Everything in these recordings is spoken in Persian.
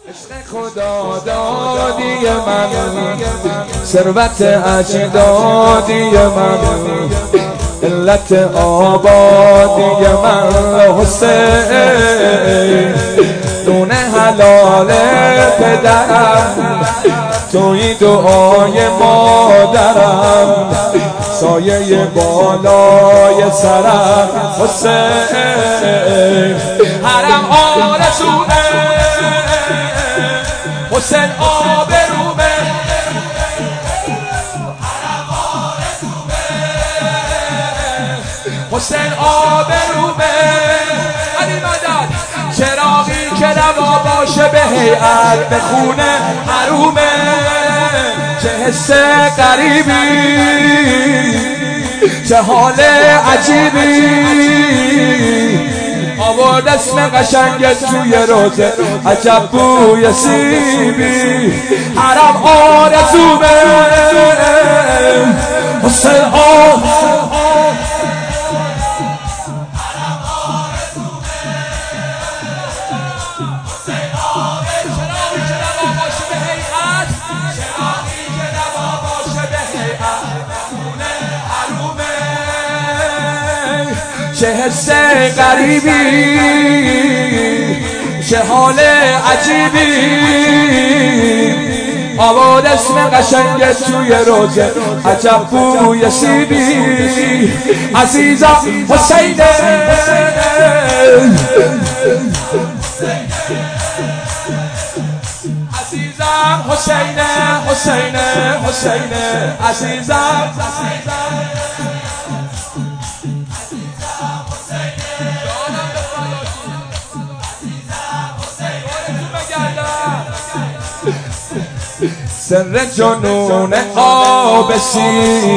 خدا دادی من، ثروت اجدادی من، علت آبادی من حسین، نون حلال پدرم، توی دعای مادرم، سایه بالای سرم حسین، حرم آرزومه حسین آبرومه، حسین آبرومه، علی مدد چراغی که روا باشه به هیئت به خونه حرومه، چه حس غریبی چه حال عجیبی، آورد اسم قشنگت توی روزه عجب بوی سیبی، حرم آرزومه حسین چه حس غریبی چه حال عجیبی، آورد اسم قشنگت توی روزه عجب بوی سیبی، عزیزم حسینه عزیزم حسینه حسینه حسینه عزیزم سر جنون آبسی،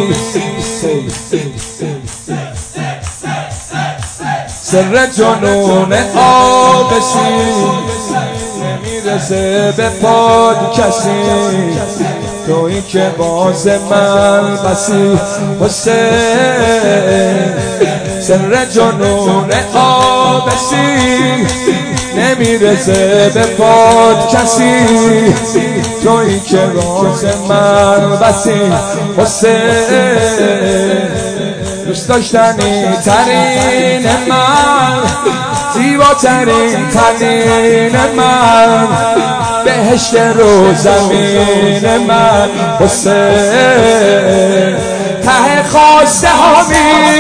سر جنون آبسی، نمیرسه به پاد کسی، تویی که باز من بسی حسین، سر جنون آبسی، نمیرسه به پاد کسی، تویی که راز من بسی حسین، دوست داشتنی ترین من، زیباترین ترین من، بهشت رو زمین من حسین، ته خواسته هامی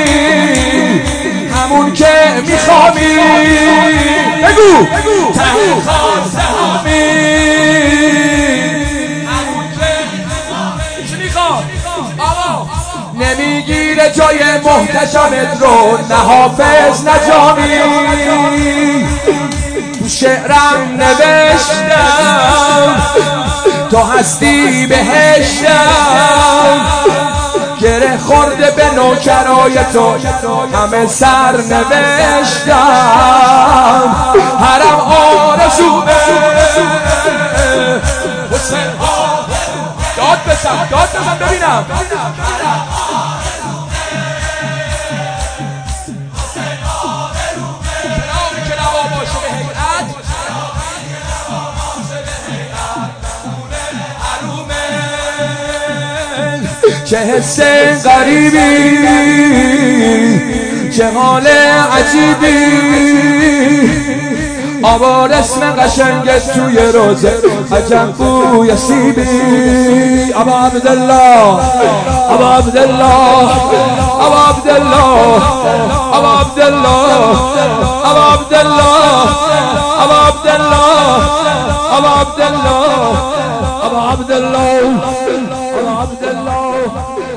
همون که میخوامی، بگو ته خواسته هامی همون که میخوامی، چی میخواد؟ آقا نمیگیره جای محتشمت رو نه حافظ نه جامی، تو شعرم نوشتم تو هستی بهشتم، گره خورده به نوکرای تو همه سر نوشتم، حرم آرزومه حسین داد بزن ببینم، چه حس غریبی چه حال عجیبی، آورد اسم قشنگت توی روزه عجب بوی سیبی، ابا عبدالله ابا عبدالله ابا عبدالله ابا عبدالله ابا عبدالله ابا عبدالله ابا عبدالله ابا عبدالله ابا عبدالله